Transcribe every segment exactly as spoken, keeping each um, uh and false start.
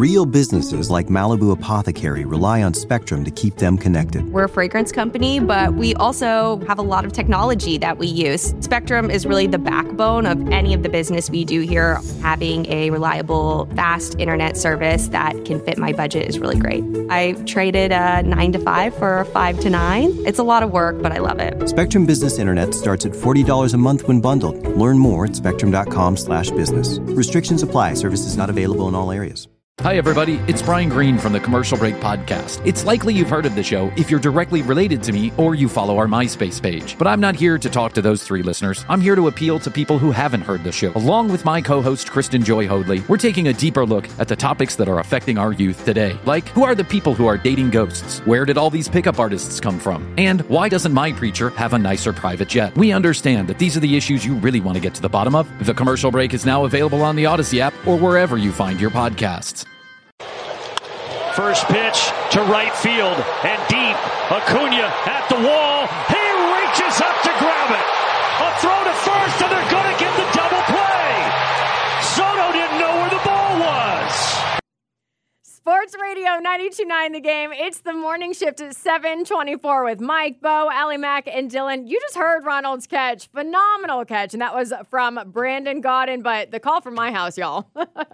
Real businesses like Malibu Apothecary rely on Spectrum to keep them connected. We're a fragrance company, but we also have a lot of technology that we use. Spectrum is really the backbone of any of the business we do here. Having a reliable, fast internet service that can fit my budget is really great. I traded a nine to five for a five to nine. It's a lot of work, but I love it. Spectrum Business Internet starts at forty dollars a month when bundled. Learn more at spectrum.com slash business. Restrictions apply. Services not available in all areas. Hi, everybody. It's Brian Green from the Commercial Break Podcast. It's likely you've heard of the show if you're directly related to me or you follow our MySpace page. But I'm not here to talk to those three listeners. I'm here to appeal to people who haven't heard the show. Along with my co-host, Kristen Joy Hoadley, we're taking a deeper look at the topics that are affecting our youth today. Like, who are the people who are dating ghosts? Where did all these pickup artists come from? And why doesn't my preacher have a nicer private jet? We understand that these are the issues you really want to get to the bottom of. The Commercial Break is now available on the Odyssey app or wherever you find your podcasts. First pitch to right field and deep. Acuna at the wall. He reaches up to grab it. A throw to first, and they're going to get the double play. Soto didn't know where the ball was. Sports Radio ninety-two point nine The Game. It's the morning shift at seven twenty-four with Mike, Bo, Allie Mack, and Dylan. You just heard Ronald's catch. Phenomenal catch. And that was from Brandon Gaudin, but the call from my house, y'all.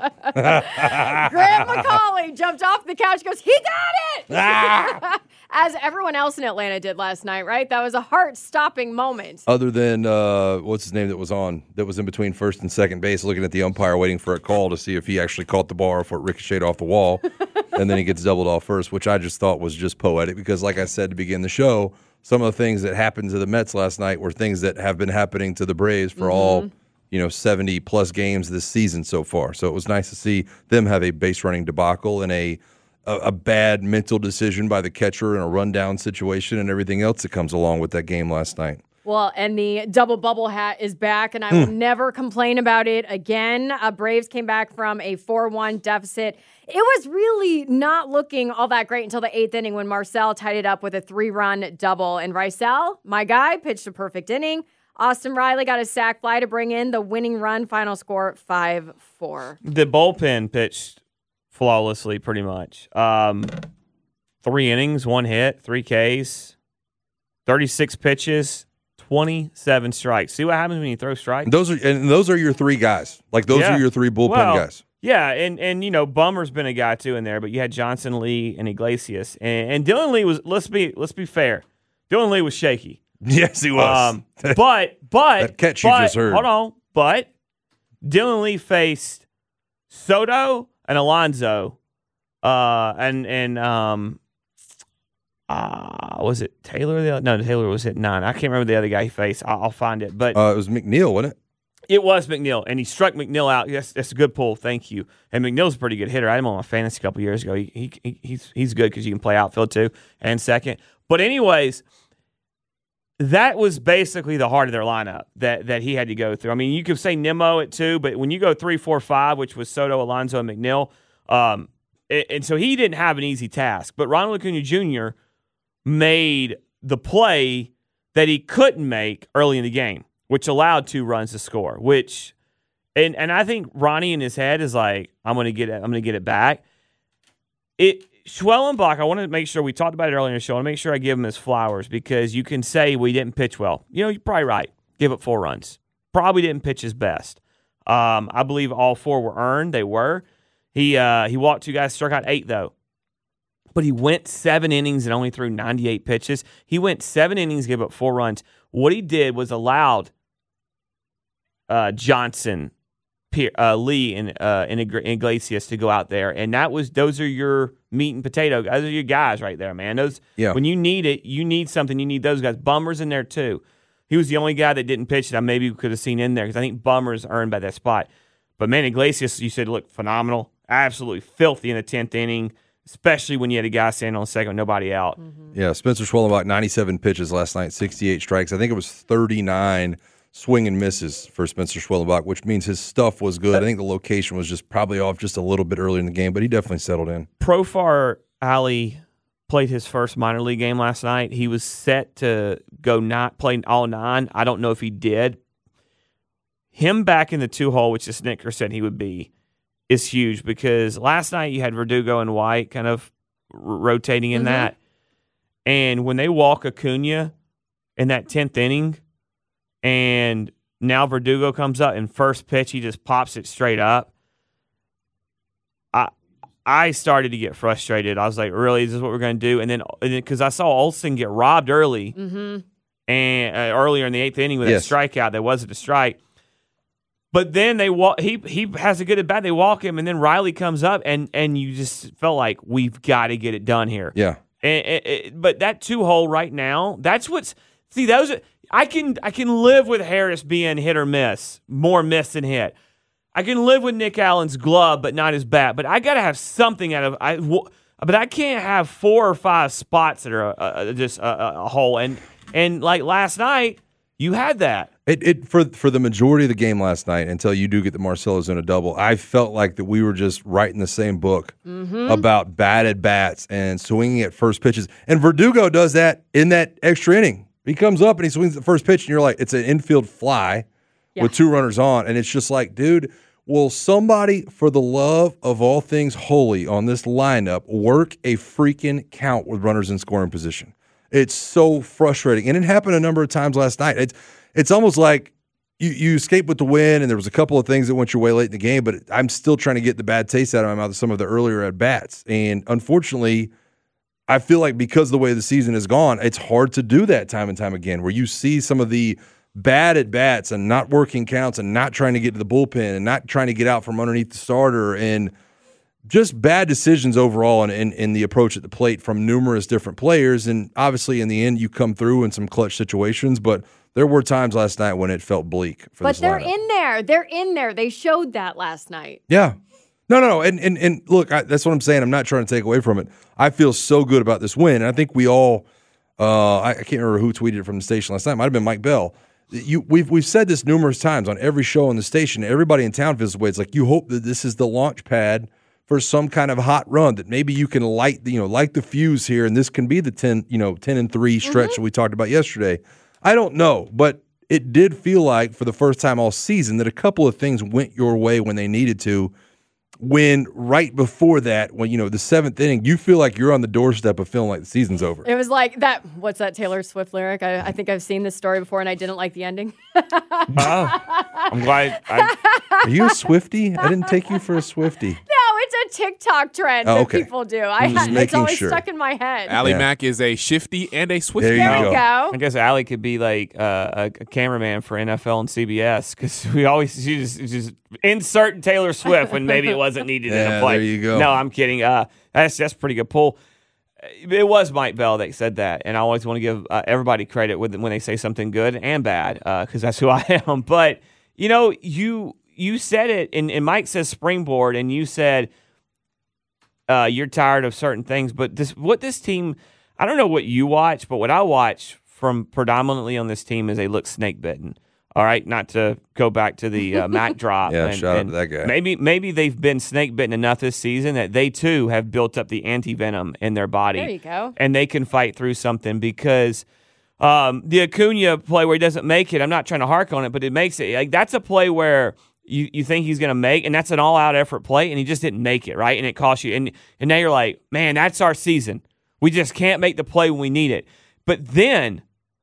Grant McCauley jumped off the couch, goes, he got it! Ah! As everyone else in Atlanta did last night, right? That was a heart-stopping moment. Other than, uh, what's his name that was on, that was in between first and second base, looking at the umpire, waiting for a call to see if he actually caught the ball or if it ricocheted off the wall. And then he gets doubled off first, which I just thought was just poetic because, like I said to begin the show, some of the things that happened to the Mets last night were things that have been happening to the Braves for mm-hmm. all, you know, seventy-plus games this season so far. So it was nice to see them have a base-running debacle and a, a a bad mental decision by the catcher in a rundown situation and everything else that comes along with that game last night. Well, and the double bubble hat is back, and I will mm. never complain about it again. Uh, Braves came back from a four one deficit. It was really not looking all that great until the eighth inning when Marcell tied it up with a three-run double. And Rysel, my guy, pitched a perfect inning. Austin Riley got a sac fly to bring in the winning run. Final score five four. The bullpen pitched flawlessly pretty much. Um, three innings, one hit, three Ks, thirty-six pitches. twenty-seven strikes. See what happens when you throw strikes? Those are and those are your three guys. Like those yeah. are your three bullpen well, guys. Yeah, and and you know Bummer's been a guy too in there, but you had Johnson, Lee, and Iglesias, and, and Dylan Lee was. Let's be let's be fair. Dylan Lee was shaky. Yes, he was. Um, but but that catch but, you just heard. Hold on, but Dylan Lee faced Soto and Alonso, uh, and and um. Uh, was it Taylor? The other? No, Taylor was at nine. I can't remember the other guy he faced. I'll, I'll find it. But uh, it was McNeil, wasn't it? It was McNeil, and he struck McNeil out. Yes, that's a good pull. Thank you. And McNeil's a pretty good hitter. I had him on my fantasy a couple years ago. He, he he's he's good because you can play outfield too and second. But anyways, that was basically the heart of their lineup that that he had to go through. I mean, you could say Nimmo at two, but when you go three, four, five, which was Soto, Alonso, and McNeil, um, and, and so he didn't have an easy task. But Ronald Acuna Junior made the play that he couldn't make early in the game, which allowed two runs to score. Which, and and I think Ronnie in his head is like, I'm going to get it. I'm going to get it back. It Schwellenbach. I want to make sure we talked about it earlier in the show. I want to make sure I give him his flowers because you can say we didn't pitch well. You know, you're probably right. Give up four runs. Probably didn't pitch his best. Um, I believe all four were earned. They were. He uh, he walked two guys, struck out eight though. But he went seven innings and only threw ninety-eight pitches. He went seven innings, gave up four runs. What he did was allowed uh, Johnson, uh, Lee, and, uh, and Iglesias to go out there, and that was those are your meat and potato. Those are your guys right there, man. Those yeah. When you need it, you need something. You need those guys. Bummer's in there too. He was the only guy that didn't pitch that I maybe could have seen in there because I think Bummer's earned by that spot. But man, Iglesias, you said looked phenomenal, absolutely filthy in the tenth inning. Especially when you had a guy standing on second with nobody out. Mm-hmm. Yeah, Spencer Schwellenbach, ninety-seven pitches last night, sixty-eight strikes. I think it was thirty-nine swing and misses for Spencer Schwellenbach, which means his stuff was good. I think the location was just probably off just a little bit early in the game, but he definitely settled in. Profar Ali played his first minor league game last night. He was set to go not play all nine. I don't know if he did. Him back in the two-hole, which the Snicker said he would be, is huge because last night you had Verdugo and White kind of r- rotating in mm-hmm. that. And when they walk Acuna in that tenth inning, and now Verdugo comes up and first pitch, he just pops it straight up. I I started to get frustrated. I was like, really, is this what we're going to do? And then because I saw Olsen get robbed early, mm-hmm. and uh, earlier in the eighth inning with yes. a strikeout that wasn't a strike. But then they walk. He he has a good at bat. They walk him, and then Riley comes up, and and you just felt like we've got to get it done here. Yeah. And, and, and, but that two hole right now, that's what's see those. Are, I can I can live with Harris being hit or miss, more miss than hit. I can live with Nick Allen's glove, but not his bat. But I got to have something out of I. But I can't have four or five spots that are uh, just a, a hole. And and like last night, you had that. It, it for for the majority of the game last night, until you do get the Marcell Ozuna double, I felt like that we were just writing the same book mm-hmm. about bad at bats and swinging at first pitches. And Verdugo does that in that extra inning. He comes up and he swings the first pitch, and you're like, it's an infield fly yeah. with two runners on, and it's just like, dude, will somebody, for the love of all things holy, on this lineup work a freaking count with runners in scoring position? It's so frustrating, and it happened a number of times last night. It's It's almost like you, you escaped with the win, and there was a couple of things that went your way late in the game, but I'm still trying to get the bad taste out of my mouth of some of the earlier at-bats. And unfortunately, I feel like because of the way the season has gone, it's hard to do that time and time again, where you see some of the bad at-bats and not working counts and not trying to get to the bullpen and not trying to get out from underneath the starter and just bad decisions overall in, in, in the approach at the plate from numerous different players. And obviously, in the end, you come through in some clutch situations, but there were times last night when it felt bleak for But this they're lineup. in there. They're in there. They showed that last night. Yeah. No, no, no. And, and, and look, I, that's what I'm saying. I'm not trying to take away from it. I feel so good about this win. And I think we all, uh, I, I can't remember who tweeted it from the station last night. It might have been Mike Bell. You, we've we've said this numerous times on every show on the station. Everybody in town feels the way. It's like you hope that this is the launch pad for some kind of hot run, that maybe you can light the, you know, light the fuse here, and this can be the ten, you know, ten and three stretch mm-hmm. that we talked about yesterday. I don't know, but it did feel like for the first time all season that a couple of things went your way when they needed to. When right before that, when, you know, the seventh inning, you feel like you're on the doorstep of feeling like the season's over. It was like that. What's that Taylor Swift lyric? I, I think I've seen this story before, and I didn't like the ending. Oh, I'm glad. I, Are you a Swiftie? I didn't take you for a Swiftie. No, it's a TikTok trend Oh, that okay. people do. I I'm just It's making always sure. stuck in my head. Allie Yeah. Mack is a shifty and a swifty. There you There go. you go. I guess Allie could be like uh, a, a cameraman for N F L and C B S because we always she just, just insert Taylor Swift when maybe it wasn't needed in Yeah, a play. there you go. No, I'm kidding. Uh, that's that's a pretty good pull. It was Mike Bell that said that, and I always want to give uh, everybody credit with, when they say something good and bad because uh, that's who I am. But you know, you you said it, and, and Mike says springboard, and you said uh, you're tired of certain things. But this, what this team, I don't know what you watch, but what I watch from predominantly on this team is they look snake bitten. All right, not to go back to the uh, Mac drop. Yeah, and, shout out and to that guy. Maybe maybe they've been snake bitten enough this season that they too have built up the anti venom in their body. There you go. And they can fight through something because um, the Acuna play where he doesn't make it. I'm not trying to hark on it, but it makes it like that's a play where you, you think he's going to make, and that's an all out effort play, and he just didn't make it, right? And it costs you, and and now you're like, man, that's our season. We just can't make the play when we need it. But then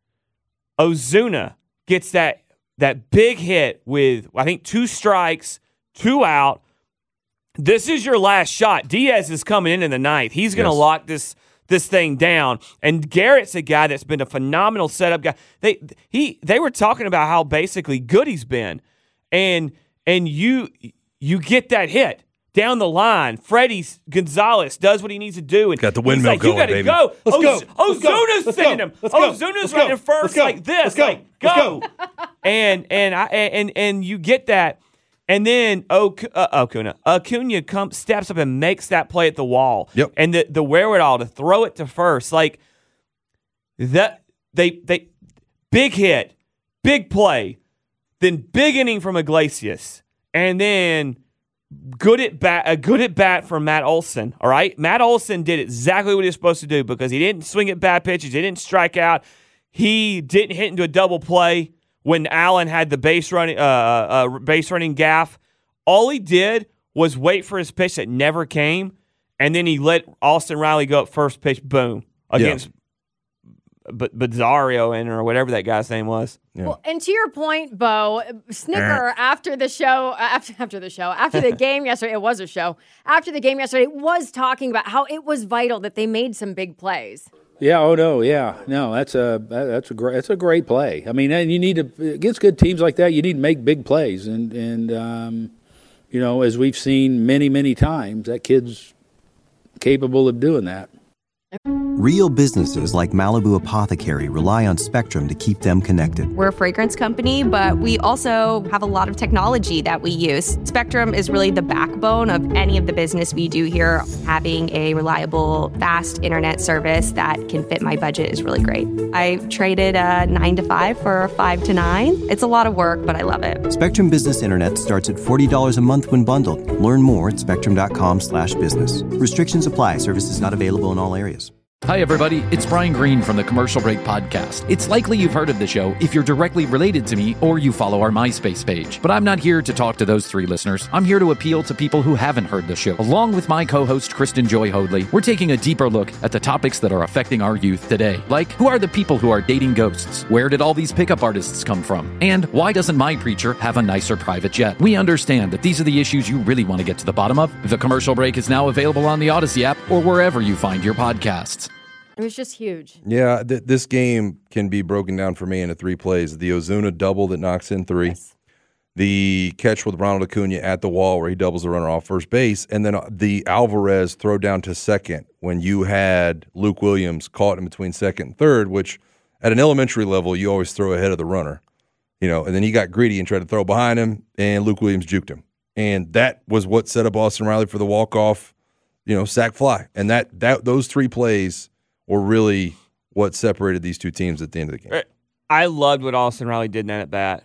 Ozuna gets that. That big hit with, I think, two strikes, two out. This is your last shot. Diaz is coming in in the ninth. He's going to Yes. lock this this thing down. And Garrett's a guy that's been a phenomenal setup guy. They he they were talking about how basically good he's been, and and you you get that hit down the line. Freddie Gonzalez does what he needs to do. And Got the he's windmill like, going, you gotta baby. go. Let's Oz- go. Let's go. Ozuna's Let's sending go. him. Let's go. Ozuna's Let's go. running first Let's go. like this. Let's go. Like, Let's go. go. and and I and and you get that, and then Oc- uh, Acuna Acuna comes steps up and makes that play at the wall. Yep. And the the wherewithal to throw it to first, like that. They they big hit, big play, then big inning from Iglesias, and then good at bat, a good at bat from Matt Olson. All right, Matt Olson did exactly what he was supposed to do because he didn't swing at bad pitches, he didn't strike out, he didn't hit into a double play when Allen had the base running uh, uh, base running gaff. All he did was wait for his pitch that never came, and then he let Austin Riley go up first pitch, boom, against yeah. B- Bizarro and or whatever that guy's name was. Yeah. Well, and to your point, Bo, Snicker, after the show, after after the show, after the game yesterday, it was a show. After the game yesterday, was talking about how it was vital that they made some big plays. Yeah. Oh no. Yeah. No. That's a that's a great that's a great play. I mean, and you need to against good teams like that. You need to make big plays, and and um, you know, as we've seen many many times, that kid's capable of doing that. Real businesses like Malibu Apothecary rely on Spectrum to keep them connected. We're a fragrance company, but we also have a lot of technology that we use. Spectrum is really the backbone of any of the business we do here. Having a reliable, fast internet service that can fit my budget is really great. I traded a nine to five for a five to nine. It's a lot of work, but I love it. Spectrum Business Internet starts at forty dollars a month when bundled. Learn more at spectrum.com slash business. Restrictions apply. Services not available in all areas. Hi, everybody. It's Brian Green from the Commercial Break Podcast. It's likely you've heard of the show if you're directly related to me or you follow our MySpace page. But I'm not here to talk to those three listeners. I'm here to appeal to people who haven't heard the show. Along with my co-host, Kristen Joy Hoadley, we're taking a deeper look at the topics that are affecting our youth today. Like, who are the people who are dating ghosts? Where did all these pickup artists come from? And why doesn't my preacher have a nicer private jet? We understand that these are the issues you really want to get to the bottom of. The Commercial Break is now available on the Odyssey app or wherever you find your podcasts. It was just huge. Yeah, th- this game can be broken down for me into three plays. The Ozuna double that knocks in three. Yes. The catch with Ronald Acuna at the wall where he doubles the runner off first base. And then the Alvarez throw down to second when you had Luke Williams caught in between second and third, which at an elementary level, you always throw ahead of the runner. You know, and then he got greedy and tried to throw behind him, and Luke Williams juked him. And that was what set up Austin Riley for the walk-off, you know, sac fly. And that that those three plays were really what separated these two teams at the end of the game. I loved what Austin Riley did in that at bat.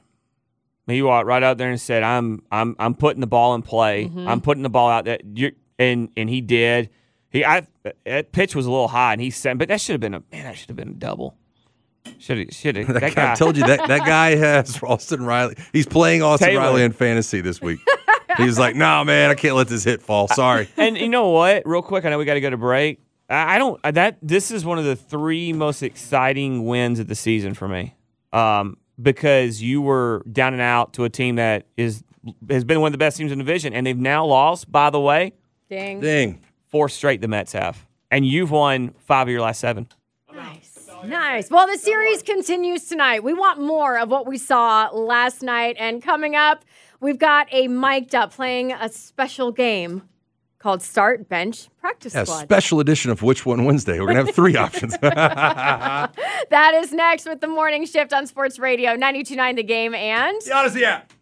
He walked right out there and said, "I'm, I'm, I'm putting the ball in play. Mm-hmm. I'm putting the ball out there." You're, and and he did. He, I, that pitch was a little high, and he said, "But that should have been a man. That should have been a double." Should have, should have. That, that guy, guy. I told you that that guy has Austin Riley. He's playing Austin Taylor. Riley in fantasy this week. He's like, "No, man, I can't let this hit fall. Sorry." And you know what? Real quick, I know we got to go to break. I don't that this is one of the three most exciting wins of the season for me, um, because you were down and out to a team that is has been one of the best teams in the division, and they've now lost. By the way, ding, ding, four straight the Mets have, and you've won five of your last seven. Nice, nice. Well, the series continues tonight. We want more of what we saw last night, and coming up, we've got a mic'd up playing a special game called Start, Bench, Practice yeah, Squad. Special edition of Which One Wednesday. We're going to have three options. That is next with the Morning Shift on Sports Radio, ninety-two point nine The Game and the Odyssey app.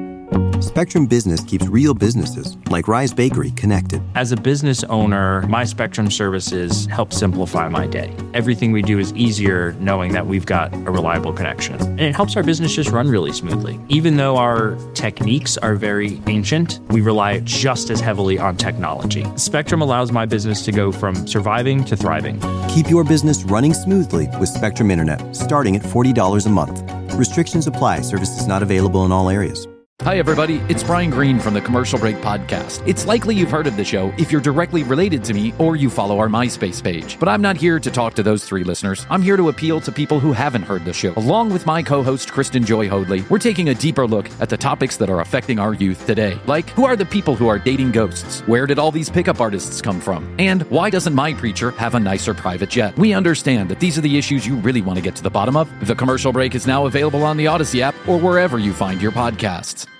Spectrum Business keeps real businesses, like Rise Bakery, connected. As a business owner, my Spectrum services help simplify my day. Everything we do is easier knowing that we've got a reliable connection. And it helps our business just run really smoothly. Even though our techniques are very ancient, we rely just as heavily on technology. Spectrum allows my business to go from surviving to thriving. Keep your business running smoothly with Spectrum Internet, starting at forty dollars a month. Restrictions apply. Services not available in all areas. Hi, everybody. It's Brian Green from the Commercial Break Podcast. It's likely you've heard of the show if you're directly related to me or you follow our MySpace page. But I'm not here to talk to those three listeners. I'm here to appeal to people who haven't heard the show. Along with my co-host, Kristen Joy Hoadley, we're taking a deeper look at the topics that are affecting our youth today. Like, who are the people who are dating ghosts? Where did all these pickup artists come from? And why doesn't my preacher have a nicer private jet? We understand that these are the issues you really want to get to the bottom of. The Commercial Break is now available on the Odyssey app or wherever you find your podcasts.